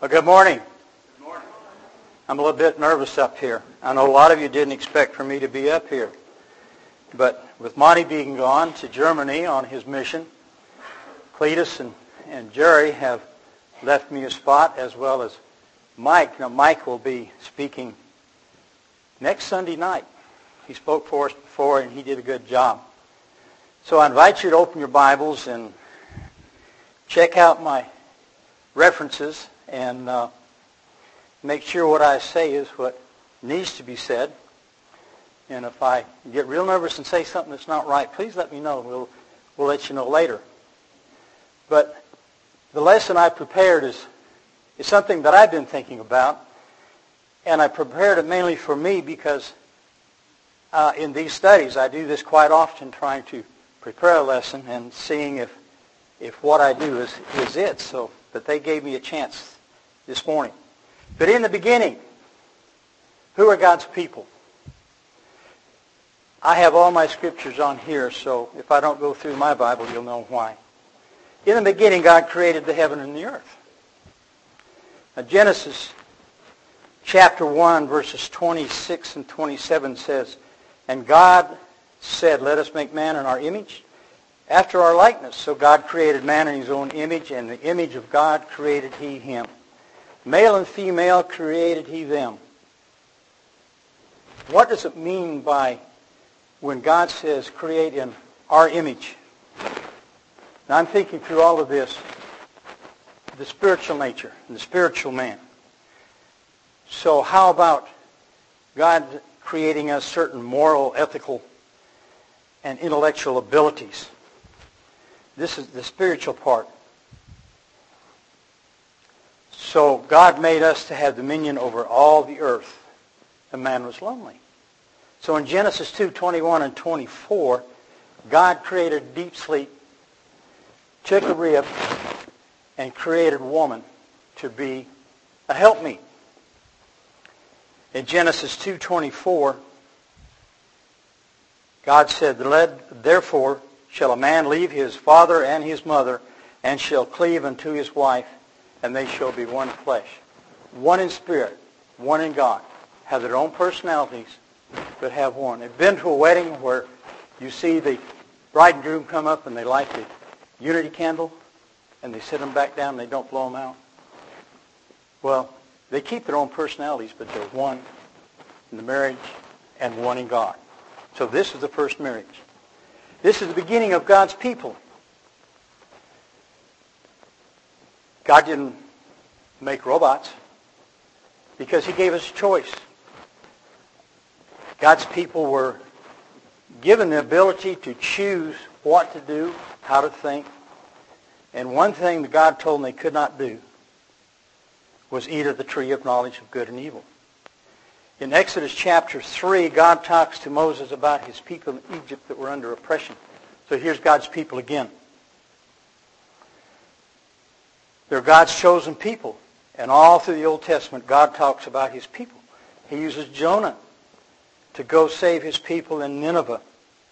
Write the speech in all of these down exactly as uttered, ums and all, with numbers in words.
Well, good morning. Good morning. I'm a little bit nervous up here. I know a lot of you didn't expect for me to be up here. But with Monty being gone to Germany on his mission, Cletus and, and Jerry have left me a spot, as well as Mike. Now, Mike will be speaking next Sunday night. He spoke for us before, and he did a good job. So I invite you to open your Bibles and check out my references and uh, make sure what I say is what needs to be said. And if I get real nervous and say something that's not right, please let me know. We'll, we'll let you know later. But the lesson I prepared is, is something that I've been thinking about. And I prepared it mainly for me because uh, in these studies, I do this quite often, trying to prepare a lesson and seeing if, if what I do is, is it. So, but they gave me a chance this morning. But in the beginning, who are God's people? I have all my scriptures on here, so if I don't go through my Bible, you'll know why. In the beginning, God created the heaven and the earth. Now, Genesis chapter one, verses twenty-six and twenty-seven says, "And God said, let us make man in our image, after our likeness. So God created man in his own image, and the image of God created he him. Male and female created he them." What does it mean by when God says, create in our image? Now, I'm thinking through all of this, the spiritual nature, and the spiritual man. So how about God creating us certain moral, ethical, and intellectual abilities? This is the spiritual part. So God made us to have dominion over all the earth. And man was lonely. So in Genesis two, twenty-one and twenty-four, God created deep sleep, took a rib, and created woman to be a helpmeet. In Genesis two twenty-four, God said, "Therefore shall a man leave his father and his mother, and shall cleave unto his wife, and they shall be one flesh." One in spirit, one in God. Have their own personalities, but have one. Have been to a wedding where you see the bride and groom come up and they light the unity candle, and they sit them back down and they don't blow them out? Well, they keep their own personalities, but they're one in the marriage and one in God. So this is the first marriage. This is the beginning of God's people. God didn't make robots because he gave us a choice. God's people were given the ability to choose what to do, how to think. And one thing that God told them they could not do was eat of the tree of knowledge of good and evil. In Exodus chapter three, God talks to Moses about his people in Egypt that were under oppression. So here's God's people again. They're God's chosen people. And all through the Old Testament, God talks about his people. He uses Jonah to go save his people in Nineveh.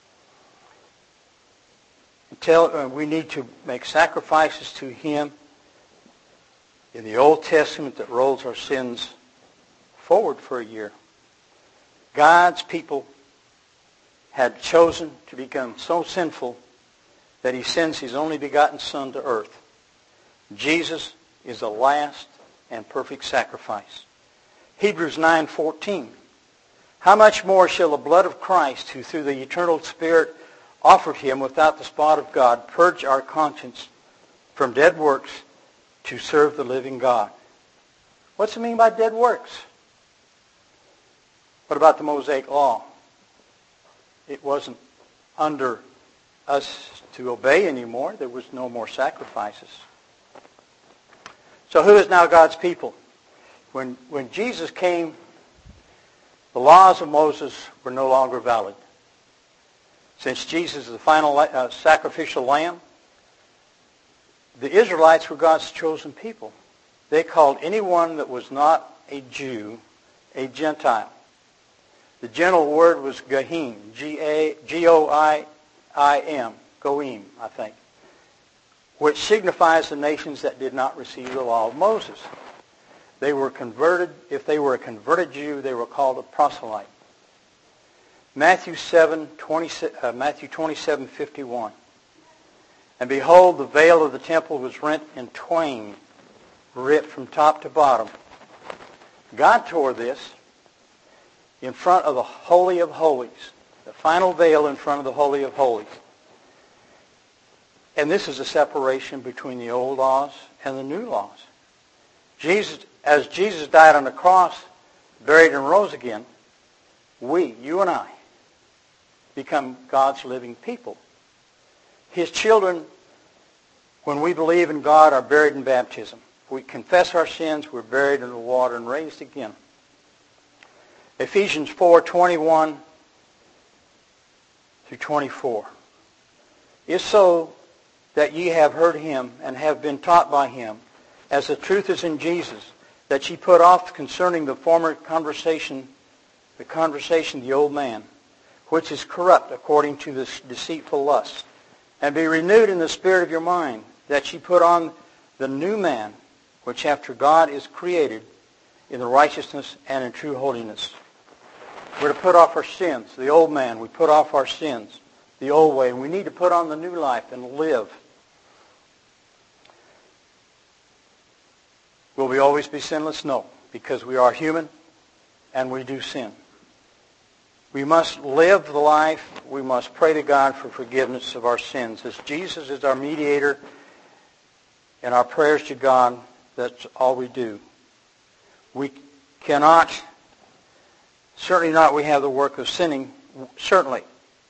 Tell, uh, we need to make sacrifices to him in the Old Testament that rolls our sins forward for a year. God's people had chosen to become so sinful that he sends his only begotten Son to earth. Jesus is the last and perfect sacrifice. Hebrews nine fourteen. "How much more shall the blood of Christ, who through the eternal Spirit offered him without the spot of God, purge our conscience from dead works to serve the living God?" What's it mean by dead works? What about the Mosaic Law? It wasn't under us to obey anymore. There was no more sacrifices. So who is now God's people? When, when Jesus came, the laws of Moses were no longer valid. Since Jesus is the final uh, sacrificial lamb, the Israelites were God's chosen people. They called anyone that was not a Jew a Gentile. The general word was Goyim, G A G O I I M, Goyim, I think, which signifies the nations that did not receive the law of Moses. They were converted. If they were a converted Jew, they were called a proselyte. Matthew seven, twenty, uh, Matthew twenty-seven, fifty-one. And behold, the veil of the temple was rent in twain, ripped from top to bottom. God tore this in front of the Holy of Holies, the final veil in front of the Holy of Holies. And this is a separation between the old laws and the new laws. Jesus, as Jesus died on the cross, buried and rose again, we, you and I, become God's living people. His children, when we believe in God, are buried in baptism. We confess our sins, we're buried in the water and raised again. Ephesians four, twenty-one through twenty-four. Is so that ye have heard him and have been taught by him, as the truth is in Jesus, that ye put off concerning the former conversation, the conversation of the old man, which is corrupt according to the deceitful lust, and be renewed in the spirit of your mind, that ye put on the new man, which after God is created in the righteousness and in true holiness. We're to put off our sins, the old man. We put off our sins, the old way, and we need to put on the new life and live. Will we always be sinless? No, because we are human and we do sin. We must live the life. We must pray to God for forgiveness of our sins. As Jesus is our mediator and our prayers to God, that's all we do. We cannot, certainly not we have the work of sinning, certainly.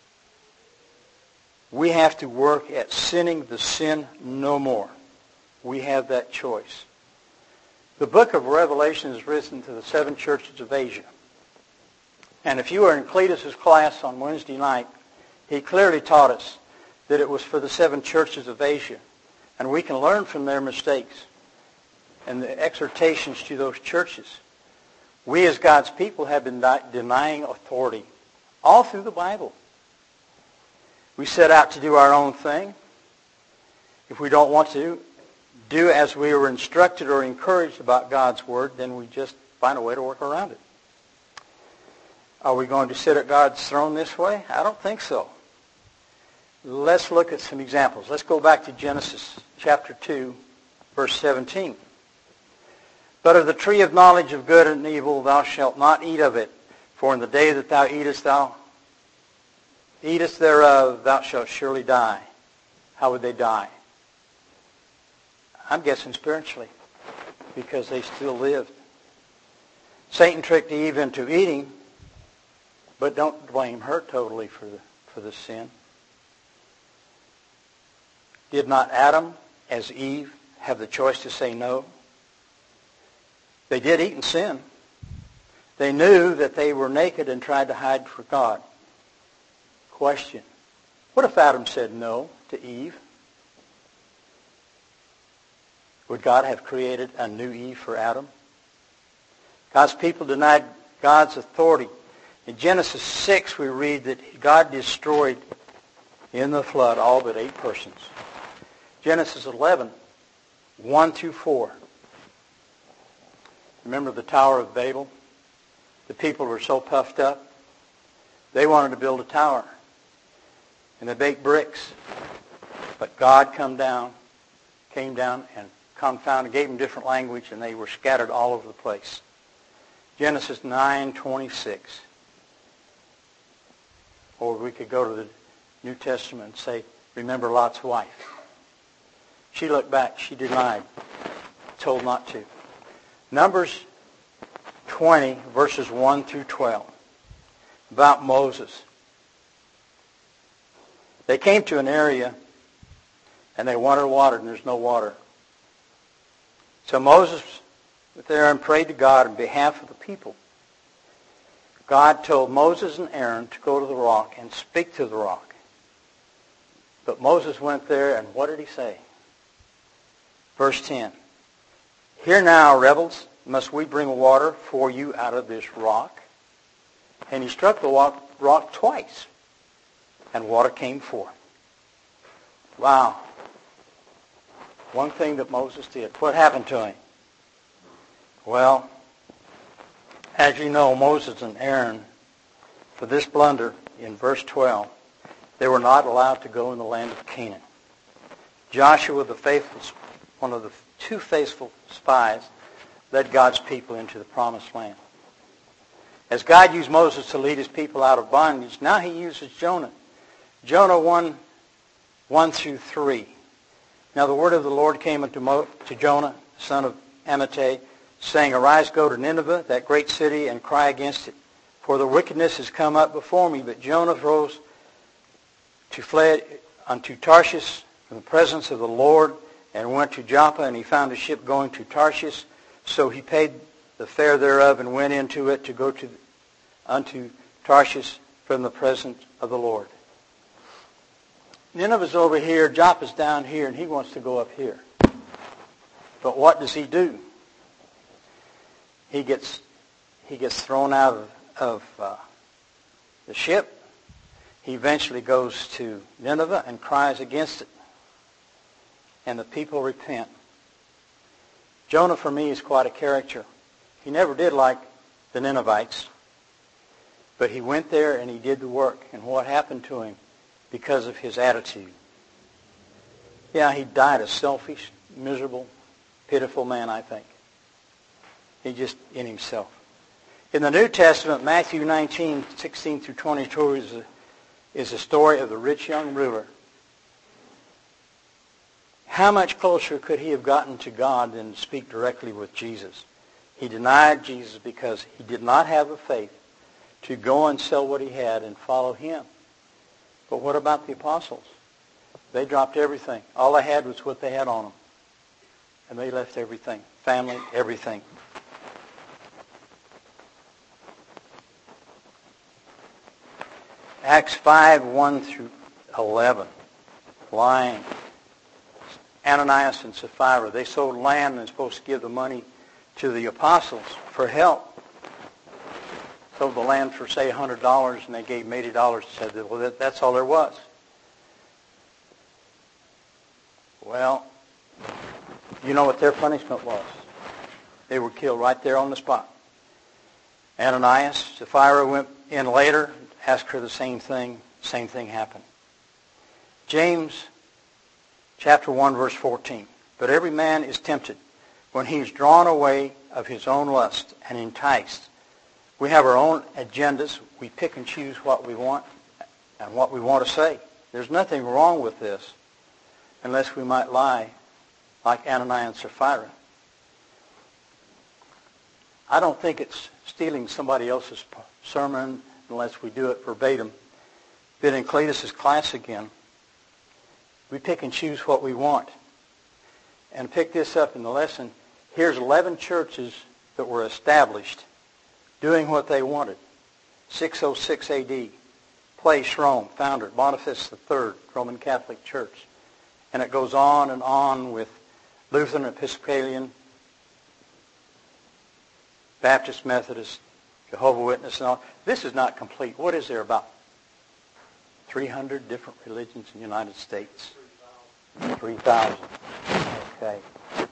We have to work at sinning the sin no more. We have that choice. The book of Revelation is written to the seven churches of Asia. And if you were in Cletus's class on Wednesday night, he clearly taught us that it was for the seven churches of Asia. And we can learn from their mistakes and the exhortations to those churches. We as God's people have been denying authority all through the Bible. We set out to do our own thing. If we don't want to do as we were instructed or encouraged about God's Word, then we just find a way to work around it. Are we going to sit at God's throne this way? I don't think so. Let's look at some examples. Let's go back to Genesis chapter two, verse seventeen. But of the tree of knowledge of good and evil thou shalt not eat of it, for in the day that thou eatest thou eatest thereof, thou shalt surely die. How would they die? I'm guessing spiritually, because they still lived. Satan tricked Eve into eating, but don't blame her totally for the, for the sin. Did not Adam, as Eve, have the choice to say no? They did eat and sin. They knew that they were naked and tried to hide from God. Question. What if Adam said no to Eve? Would God have created a new Eve for Adam? God's people denied God's authority. In Genesis six, we read that God destroyed in the flood all but eight persons. Genesis eleven, one through four. Remember the Tower of Babel? The people were so puffed up. They wanted to build a tower. And they baked bricks. But God come down, came down and confounded, gave them different language, and they were scattered all over the place. Genesis nine twenty-six. Or we could go to the New Testament and say, remember Lot's wife. She looked back. She denied. Told not to. Numbers twenty, verses one through twelve. About Moses. They came to an area and they wanted water, and there's no water. So Moses went there and prayed to God on behalf of the people. God told Moses and Aaron to go to the rock and speak to the rock. But Moses went there, and what did he say? Verse ten. Hear now, rebels, must we bring water for you out of this rock? And he struck the rock, rock twice, and water came forth. Wow. One thing that Moses did. What happened to him? Well, as you know, Moses and Aaron, for this blunder in verse twelve, they were not allowed to go in the land of Canaan. Joshua, the faithful, one of the two faithful spies, led God's people into the promised land. As God used Moses to lead his people out of bondage, now he uses Jonah. Jonah one, one through three. Now the word of the Lord came unto Mo, to Jonah, son of Amittai, saying, Arise, go to Nineveh, that great city, and cry against it. For the wickedness has come up before me. But Jonah rose to fled unto Tarshish from the presence of the Lord, and went to Joppa, and he found a ship going to Tarshish. So he paid the fare thereof, and went into it to go to unto Tarshish from the presence of the Lord. Nineveh's over here, Joppa's down here, and he wants to go up here. But what does he do? He gets he gets thrown out of, of uh, the ship. He eventually goes to Nineveh and cries against it. And the people repent. Jonah, for me, is quite a character. He never did like the Ninevites. But he went there and he did the work. And what happened to him? Because of his attitude. Yeah, he died a selfish, miserable, pitiful man, I think. He just in himself. In the New Testament, Matthew nineteen, sixteen through twenty-two is a, is a story of the rich young ruler. How much closer could he have gotten to God than to speak directly with Jesus? He denied Jesus because he did not have the faith to go and sell what he had and follow him. But what about the apostles? They dropped everything. All they had was what they had on them. And they left everything. Family, everything. Acts five, one through eleven. Lying. Ananias and Sapphira, they sold land and were supposed to give the money to the apostles for help. Sold the land for, say, one hundred dollars, and they gave them eighty dollars and said, well, that, that's all there was. Well, you know what their punishment was. They were killed right there on the spot. Ananias, Sapphira went in later, asked her the same thing. Same thing happened. James chapter one, verse fourteen. But every man is tempted when he is drawn away of his own lust and enticed. We have our own agendas. We pick and choose what we want and what we want to say. There's nothing wrong with this unless we might lie like Ananias and Sapphira. I don't think it's stealing somebody else's sermon unless we do it verbatim. But in Cletus's class again, we pick and choose what we want. And pick this up in the lesson. Here's eleven churches that were established doing what they wanted. six oh six A D, place Rome, founder Boniface the Third, Roman Catholic Church. And it goes on and on with Lutheran, Episcopalian, Baptist, Methodist, Jehovah's Witness, and all. This is not complete. What is there, about three hundred different religions in the United States? three thousand. Okay.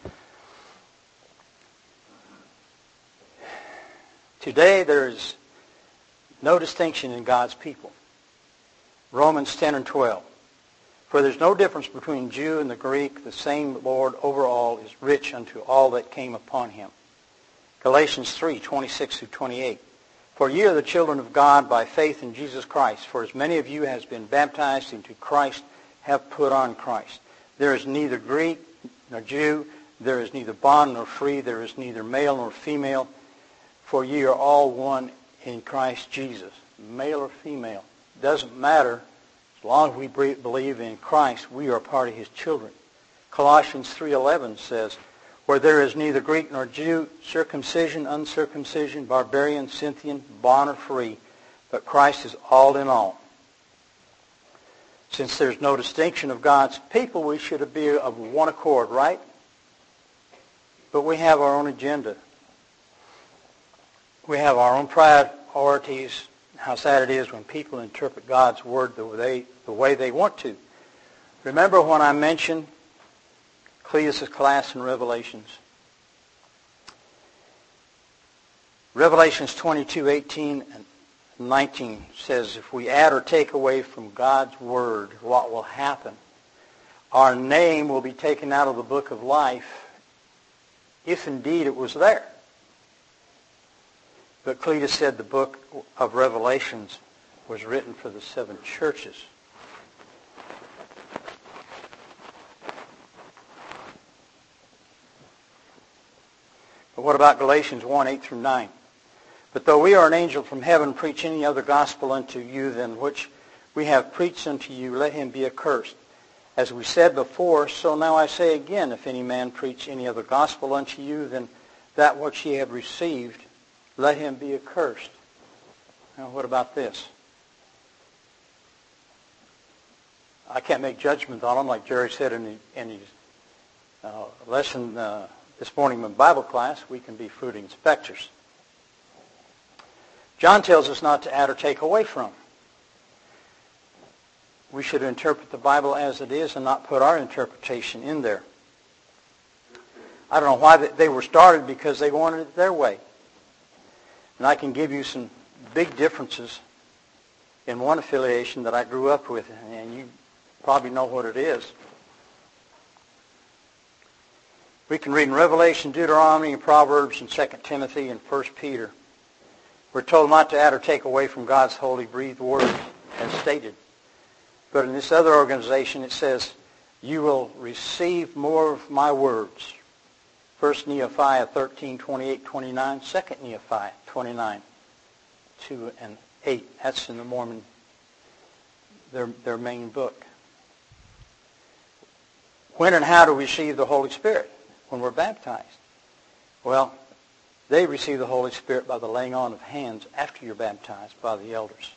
Today there is no distinction in God's people. Romans ten and twelve. For there's no difference between Jew and the Greek. The same Lord over all is rich unto all that came upon him. Galatians three, twenty-six through twenty-eight. For ye are the children of God by faith in Jesus Christ. For as many of you as been baptized into Christ have put on Christ. There is neither Greek nor Jew. There is neither bond nor free. There is neither male nor female. For ye are all one in Christ Jesus. Male or female. Doesn't matter. As long as we believe in Christ, we are part of his children. Colossians three eleven says, where there is neither Greek nor Jew, circumcision, uncircumcision, barbarian, Scythian, bond or free, but Christ is all in all. Since there's no distinction of God's people, we should be of one accord, right? But we have our own agenda. We have our own priorities. How sad it is when people interpret God's word the way, the way they want to. Remember when I mentioned Cletus's class in Revelations? Revelations twenty-two, eighteen and nineteen says, if we add or take away from God's Word what will happen, our name will be taken out of the book of life, if indeed it was there. But Cletus said the book of Revelations was written for the seven churches. But what about Galatians one, eight through nine? But though we are an angel from heaven, preach any other gospel unto you than which we have preached unto you, let him be accursed. As we said before, so now I say again, if any man preach any other gospel unto you than that which ye have received, let him be accursed. Now what about this? I can't make judgment on them, like Jerry said in, the, in his uh, lesson uh, this morning in Bible class. We can be fruit inspectors. John tells us not to add or take away from. We should interpret the Bible as it is and not put our interpretation in there. I don't know why they were started, because they wanted it their way. And I can give you some big differences in one affiliation that I grew up with, and you probably know what it is. We can read in Revelation, Deuteronomy, and Proverbs, and Second Timothy, and First Peter. We're told not to add or take away from God's holy breathed word, as stated. But in this other organization, it says, you will receive more of my words. First Nehemiah thirteen, twenty-eight, twenty-nine. Second Nehemiah twenty-nine, two and eight. That's in the Mormon, their, their main book. When and how to receive the Holy Spirit? When we're baptized. Well, they receive the Holy Spirit by the laying on of hands after you're baptized by the elders.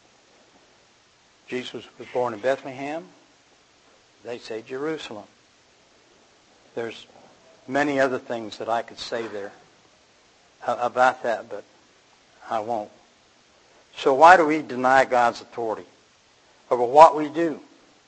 Jesus was born in Bethlehem. They say Jerusalem. There's many other things that I could say there about that, but I won't. So why do we deny God's authority over what we do?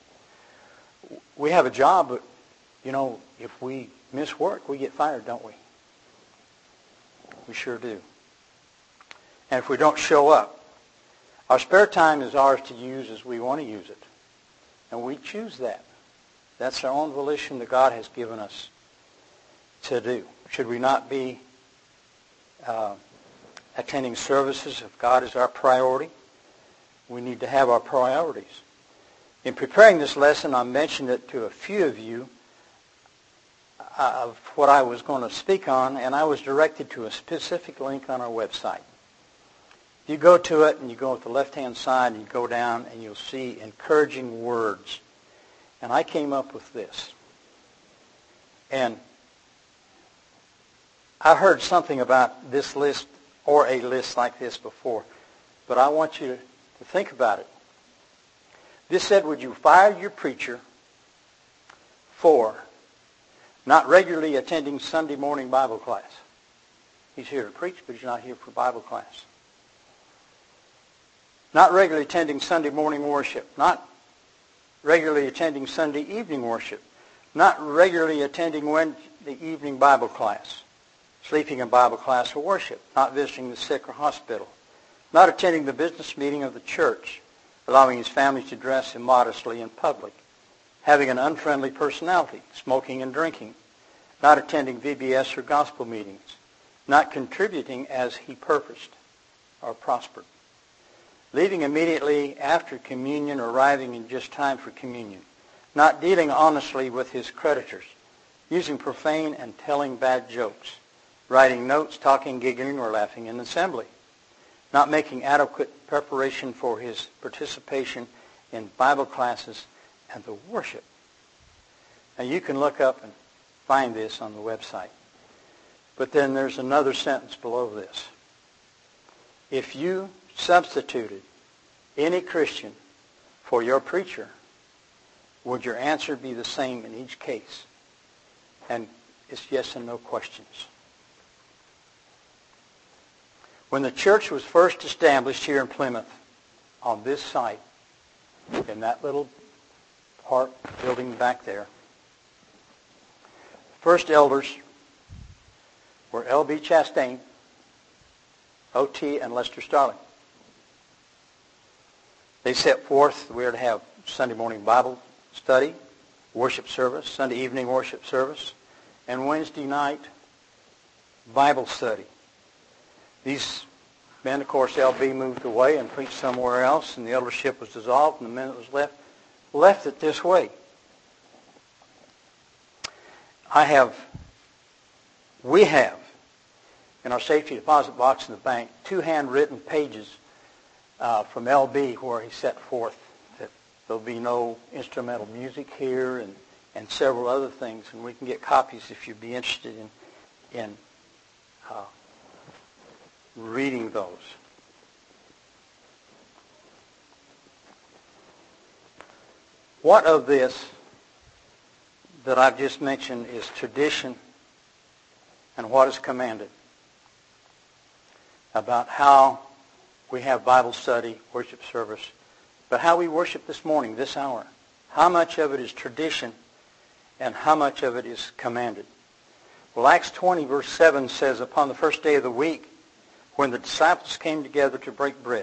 We have a job, but, you know, if we miss work, we get fired, don't we? We sure do. And if we don't show up, our spare time is ours to use as we want to use it. And we choose that. That's our own volition that God has given us to do. Should we not be uh, attending services if God is our priority? We need to have our priorities. In preparing this lesson, I mentioned it to a few of you uh, of what I was going to speak on, and I was directed to a specific link on our website. You go to it, and you go at the left-hand side, and you go down, and you'll see encouraging words. And I came up with this. And I heard something about this list or a list like this before, but I want you to, to think about it. This said, would you fire your preacher for not regularly attending Sunday morning Bible class? He's here to preach, but he's not here for Bible class. Not regularly attending Sunday morning worship. Not regularly attending Sunday evening worship. Not regularly attending Wednesday evening Bible class. Sleeping in Bible class or worship. Not visiting the sick or hospital. Not attending the business meeting of the church. Allowing his family to dress immodestly in public. Having an unfriendly personality. Smoking and drinking. Not attending V B S or gospel meetings. Not contributing as he purposed or prospered. Leaving immediately after communion or arriving in just time for communion. Not dealing honestly with his creditors. Using profane and telling bad jokes. Writing notes, talking, giggling, or laughing in assembly. Not making adequate preparation for his participation in Bible classes and the worship. Now you can look up and find this on the website. But then there's another sentence below this. If you substituted any Christian for your preacher, would your answer be the same in each case? And it's yes and no questions. When the church was first established here in Plymouth, on this site, in that little part building back there, the first elders were L B Chastain, O T and Lester Starling. They set forth we are to have Sunday morning Bible study, worship service, Sunday evening worship service, and Wednesday night Bible study. These men, of course, L B moved away and preached somewhere else, and the eldership was dissolved, and the men that was left left it this way. I have, we have, in our safety deposit box in the bank, two handwritten pages uh, from L B where he set forth that there'll be no instrumental music here and, and several other things, and we can get copies if you'd be interested in, in uh, reading those. What of this that I've just mentioned is tradition and what is commanded about how we have Bible study, worship service, but how we worship this morning, this hour? How much of it is tradition and how much of it is commanded? Well, Acts twenty verse seven says, upon the first day of the week, when the disciples came together to break bread,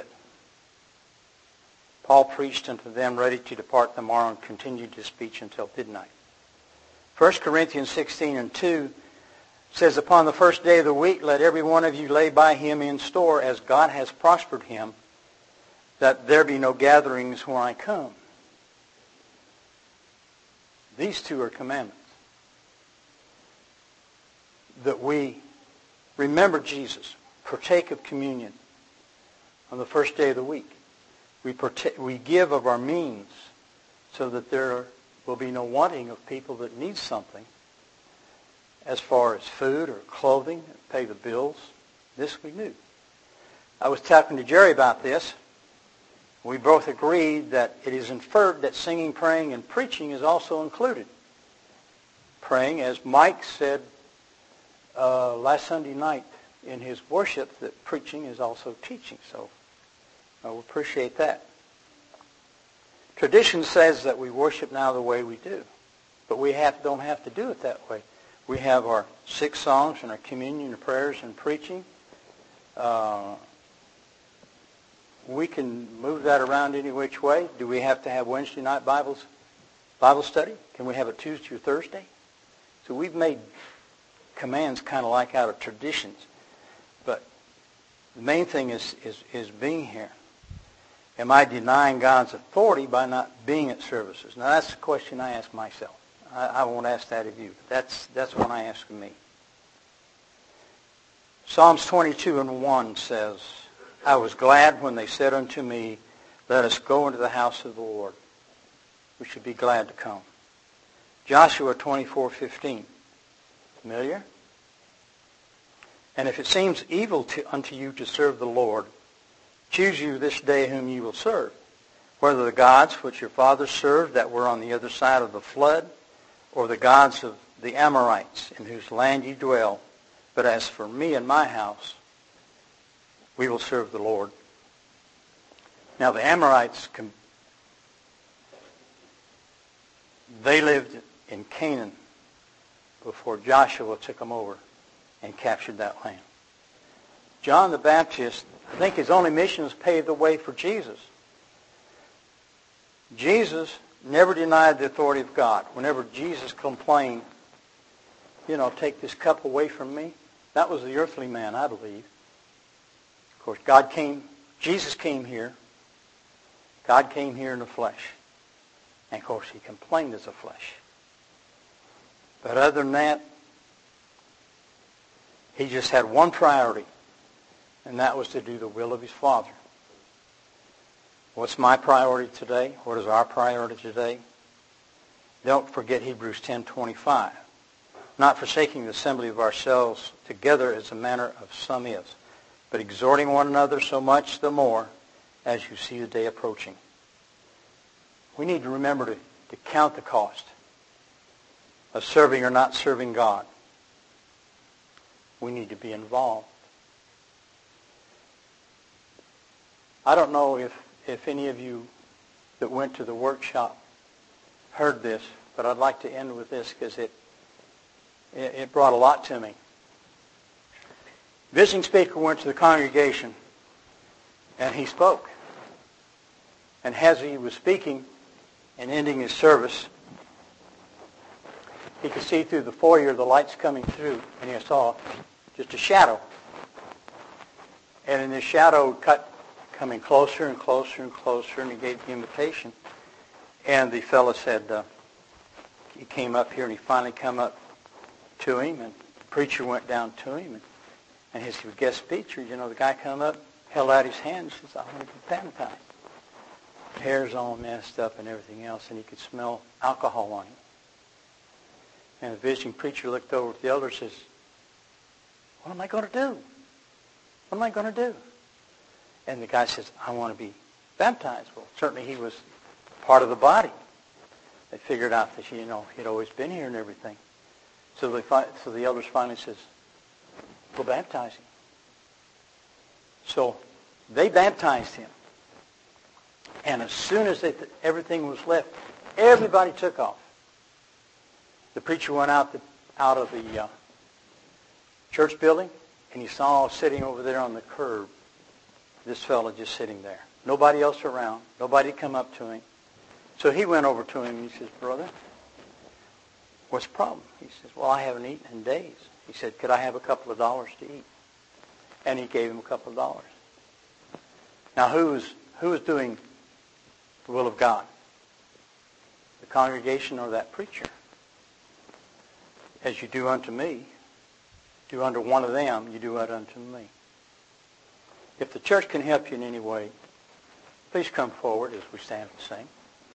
Paul preached unto them, ready to depart tomorrow, and continued his speech until midnight. First Corinthians sixteen and two says, upon the first day of the week, let every one of you lay by him in store, as God has prospered him, that there be no gatherings when I come. These two are commandments. That we remember Jesus, partake of communion on the first day of the week. We, partake, we give of our means so that there will be no wanting of people that need something as far as food or clothing, pay the bills. This we knew. I was talking to Jerry about this. We both agreed that it is inferred that singing, praying, and preaching is also included. Praying, as Mike said uh, last Sunday night in his worship, that preaching is also teaching. So I will appreciate that. Tradition says that we worship now the way we do, but we have, don't have to do it that way. We have our six songs and our communion and prayers and preaching. Uh, we can move that around any which way. Do we have to have Wednesday night Bibles, Bible study? Can we have it Tuesday or Thursday? So we've made commands kind of like out of traditions. But the main thing is, is, is being here. Am I denying God's authority by not being at services? Now that's the question I ask myself. I, I won't ask that of you. That's, that's what I ask of me. Psalms twenty-two and one says, I was glad when they said unto me, let us go into the house of the Lord. We should be glad to come. Joshua twenty-four fifteen. Familiar? And if it seems evil to, unto you to serve the Lord, choose you this day whom you will serve, whether the gods which your fathers served that were on the other side of the flood, or the gods of the Amorites in whose land ye dwell. But as for me and my house, we will serve the Lord. Now the Amorites, they lived in Canaan before Joshua took them over and captured that land. John the Baptist, I think his only mission was pave the way for Jesus. Jesus never denied the authority of God. Whenever Jesus complained, you know, take this cup away from me, that was the earthly man, I believe. Of course, God came, Jesus came here. God came here in the flesh. And of course, he complained as a flesh. But other than that, he just had one priority, and that was to do the will of his Father. What's my priority today? What is our priority today? Don't forget Hebrews ten twenty-five. Not forsaking the assembly of ourselves together as the manner of some is, but exhorting one another so much the more as you see the day approaching. We need to remember to, to count the cost of serving or not serving God. We need to be involved. I don't know if, if any of you that went to the workshop heard this, but I'd like to end with this because it, it, it brought a lot to me. visiting speaker went to the congregation, and he spoke. And as he was speaking and ending his service, he could see through the foyer the lights coming through, and he saw just a shadow. And in this shadow, cut coming closer and closer and closer, and he gave the invitation. And the fellow said, uh, he came up here, and he finally come up to him, and the preacher went down to him, and, and his guest speaker, you know, the guy come up, held out his hand, and says, I want to be baptized. Hair's all messed up and everything else, and he could smell alcohol on him. And the visiting preacher looked over at the elder and says, what am I going to do? What am I going to do? And the guy says, I want to be baptized. Well, certainly he was part of the body. They figured out that, you know, he'd always been here and everything. So, they fi- so the elders finally says, we'll baptize him. So they baptized him. And as soon as they th- everything was left, everybody took off. The preacher went out the, out of the uh, church building, and he saw sitting over there on the curb this fellow just sitting there. Nobody else around. Nobody come up to him. So he went over to him and he says, brother, what's the problem? He says, well, I haven't eaten in days. He said, could I have a couple of dollars to eat? And he gave him a couple of dollars. Now, who was, who was doing the will of God? The congregation or that preacher? As you do unto me, do unto one of them, you do it unto me. If the church can help you in any way, please come forward as we stand and sing.